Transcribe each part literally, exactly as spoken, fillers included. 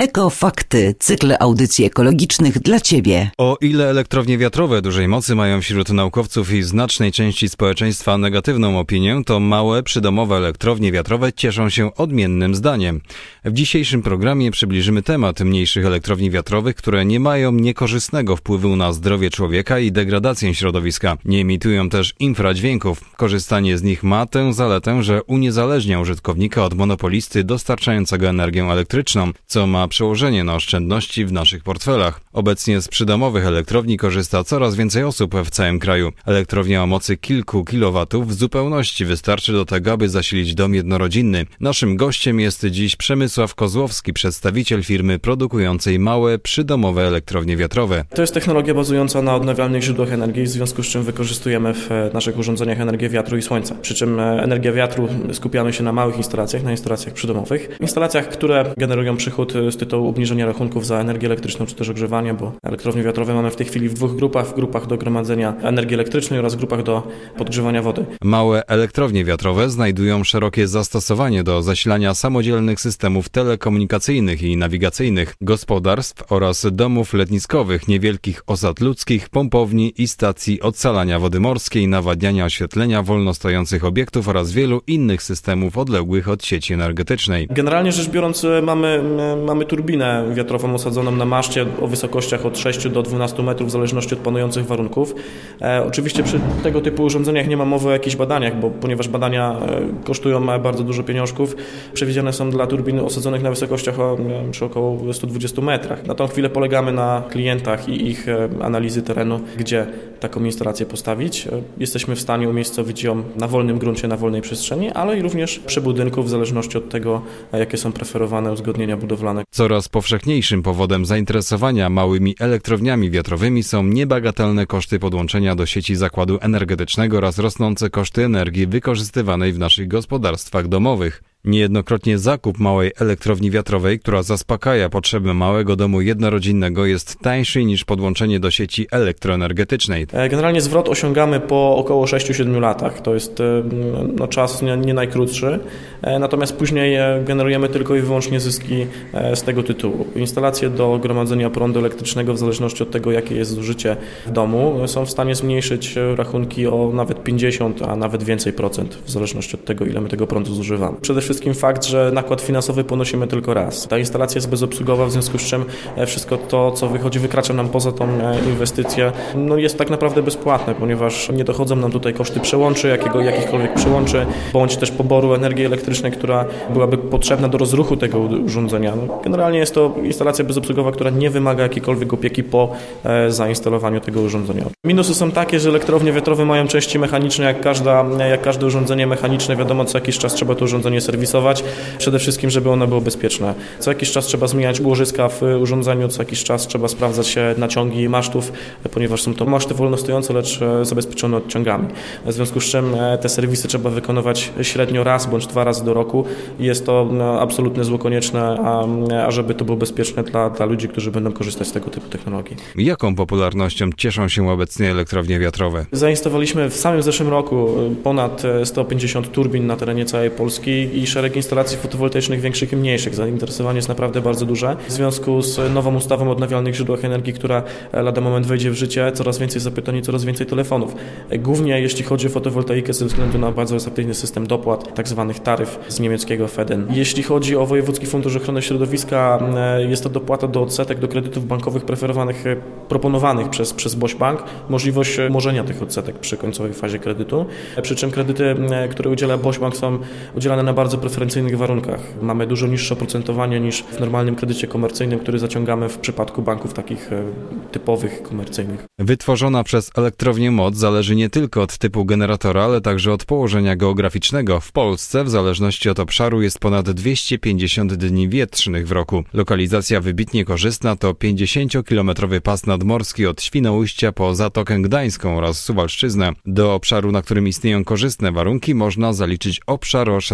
Ekofakty, cykl audycji ekologicznych dla Ciebie. O ile elektrownie wiatrowe dużej mocy mają wśród naukowców i znacznej części społeczeństwa negatywną opinię, to małe, przydomowe elektrownie wiatrowe cieszą się odmiennym zdaniem. W dzisiejszym programie przybliżymy temat mniejszych elektrowni wiatrowych, które nie mają niekorzystnego wpływu na zdrowie człowieka i degradację środowiska. Nie emitują też infradźwięków. Korzystanie z nich ma tę zaletę, że uniezależnia użytkownika od monopolisty dostarczającego energię elektryczną, co ma przełożenie na oszczędności w naszych portfelach. Obecnie z przydomowych elektrowni korzysta coraz więcej osób w całym kraju. Elektrownia o mocy kilku kilowatów w zupełności wystarczy do tego, aby zasilić dom jednorodzinny. Naszym gościem jest dziś Przemysław Kozłowski, przedstawiciel firmy produkującej małe, przydomowe elektrownie wiatrowe. To jest technologia bazująca na odnawialnych źródłach energii, w związku z czym wykorzystujemy w naszych urządzeniach energię wiatru i słońca. Przy czym energia wiatru skupiamy się na małych instalacjach, na instalacjach przydomowych. Instalacjach, które generują przychód z tytułu obniżenia rachunków za energię elektryczną czy też ogrzewanie, bo elektrownie wiatrowe mamy w tej chwili w dwóch grupach, w grupach do gromadzenia energii elektrycznej oraz grupach do podgrzewania wody. Małe elektrownie wiatrowe znajdują szerokie zastosowanie do zasilania samodzielnych systemów telekomunikacyjnych i nawigacyjnych, gospodarstw oraz domów letniskowych, niewielkich osad ludzkich, pompowni i stacji odsalania wody morskiej, nawadniania, oświetlenia, wolnostojących obiektów oraz wielu innych systemów odległych od sieci energetycznej. Generalnie rzecz biorąc mamy, mamy turbinę wiatrową osadzoną na maszcie o wysokościach od sześciu do dwunastu metrów w zależności od panujących warunków. E, oczywiście przy tego typu urządzeniach nie ma mowy o jakichś badaniach, bo ponieważ badania e, kosztują bardzo dużo pieniążków, przewidziane są dla turbin osadzonych na wysokościach o, przy około stu dwudziestu metrach. Na tą chwilę polegamy na klientach i ich e, analizy terenu, gdzie taką instalację postawić. E, jesteśmy w stanie umiejscowić ją na wolnym gruncie, na wolnej przestrzeni, ale i również przy budynku w zależności od tego, e, jakie są preferowane uzgodnienia budowlane. Coraz powszechniejszym powodem zainteresowania małymi elektrowniami wiatrowymi są niebagatelne koszty podłączenia do sieci zakładu energetycznego oraz rosnące koszty energii wykorzystywanej w naszych gospodarstwach domowych. Niejednokrotnie zakup małej elektrowni wiatrowej, która zaspokaja potrzeby małego domu jednorodzinnego, jest tańszy niż podłączenie do sieci elektroenergetycznej. Generalnie zwrot osiągamy po około sześciu siedmiu latach. To jest no, czas nie, nie najkrótszy. Natomiast później generujemy tylko i wyłącznie zyski z tego tytułu. Instalacje do gromadzenia prądu elektrycznego w zależności od tego, jakie jest zużycie w domu, są w stanie zmniejszyć rachunki o nawet pięćdziesiąt, a nawet więcej procent w zależności od tego, ile my tego prądu zużywamy. Przede wszystkim fakt, że nakład finansowy ponosimy tylko raz. Ta instalacja jest bezobsługowa, w związku z czym wszystko to, co wychodzi, wykracza nam poza tą inwestycję, no jest tak naprawdę bezpłatne, ponieważ nie dochodzą nam tutaj koszty przełączy, jakiego, jakichkolwiek przełączy, bądź też poboru energii elektrycznej, która byłaby potrzebna do rozruchu tego urządzenia. No, generalnie jest to instalacja bezobsługowa, która nie wymaga jakiejkolwiek opieki po e, zainstalowaniu tego urządzenia. Minusy są takie, że elektrownie wiatrowe mają części mechaniczne, jak, każda, jak każde urządzenie mechaniczne. Wiadomo, co jakiś czas trzeba to urządzenie serwisować. Przede wszystkim, żeby ono było bezpieczne. Co jakiś czas trzeba zmieniać łożyska w urządzeniu, co jakiś czas trzeba sprawdzać naciągi masztów, ponieważ są to maszty wolnostojące, lecz zabezpieczone odciągami. W związku z czym te serwisy trzeba wykonywać średnio raz bądź dwa razy do roku. Jest to absolutne zło konieczne, a, a żeby to było bezpieczne dla, dla ludzi, którzy będą korzystać z tego typu technologii. Jaką popularnością cieszą się obecnie elektrownie wiatrowe? Zainstalowaliśmy w samym zeszłym roku ponad sto pięćdziesiąt turbin na terenie całej Polski i szereg instalacji fotowoltaicznych większych i mniejszych. Zainteresowanie jest naprawdę bardzo duże. W związku z nową ustawą o odnawialnych źródłach energii, która lada moment wejdzie w życie, coraz więcej zapytań i coraz więcej telefonów. Głównie jeśli chodzi o fotowoltaikę ze względu na bardzo atrakcyjny system dopłat, tak zwanych taryf z niemieckiego F E D E N. Jeśli chodzi o Wojewódzki Fundusz Ochrony Środowiska, jest to dopłata do odsetek do kredytów bankowych preferowanych, proponowanych przez, przez Boś Bank, możliwość umorzenia tych odsetek przy końcowej fazie kredytu. Przy czym kredyty, które udziela Boś Bank, są udzielane na bardzo preferencyjnych warunkach. Mamy dużo niższe oprocentowanie niż w normalnym kredycie komercyjnym, który zaciągamy w przypadku banków takich typowych, komercyjnych. Wytworzona przez elektrownię moc zależy nie tylko od typu generatora, ale także od położenia geograficznego. W Polsce w zależności od obszaru jest ponad dwieście pięćdziesiąt dni wietrznych w roku. Lokalizacja wybitnie korzystna to pięćdziesięciokilometrowy pas nadmorski od Świnoujścia po Zatokę Gdańską oraz Suwalszczyznę. Do obszaru, na którym istnieją korzystne warunki, można zaliczyć obszar o szerokości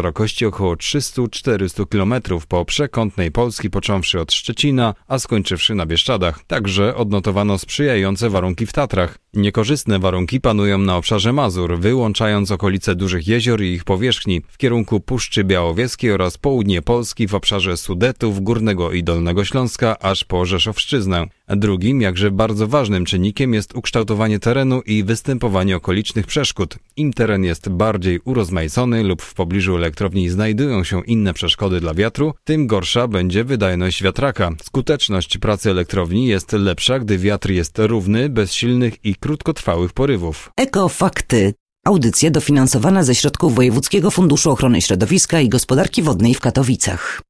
około trzysta do czterystu kilometrów po przekątnej Polski, począwszy od Szczecina, a skończywszy na Bieszczadach. Także odnotowano sprzyjające warunki w Tatrach. Niekorzystne warunki panują na obszarze Mazur, wyłączając okolice dużych jezior i ich powierzchni w kierunku Puszczy Białowieskiej oraz południe Polski w obszarze Sudetów, Górnego i Dolnego Śląska, aż po Rzeszowszczyznę. Drugim, jakże bardzo ważnym czynnikiem jest ukształtowanie terenu i występowanie okolicznych przeszkód. Im teren jest bardziej urozmaicony lub w pobliżu elektrowni znajdują się inne przeszkody dla wiatru, tym gorsza będzie wydajność wiatraka. Skuteczność pracy elektrowni jest lepsza, gdy wiatr jest równy, bez silnych i krótkotrwałych porywów. Ekofakty. Audycja dofinansowana ze środków Wojewódzkiego Funduszu Ochrony Środowiska i Gospodarki Wodnej w Katowicach.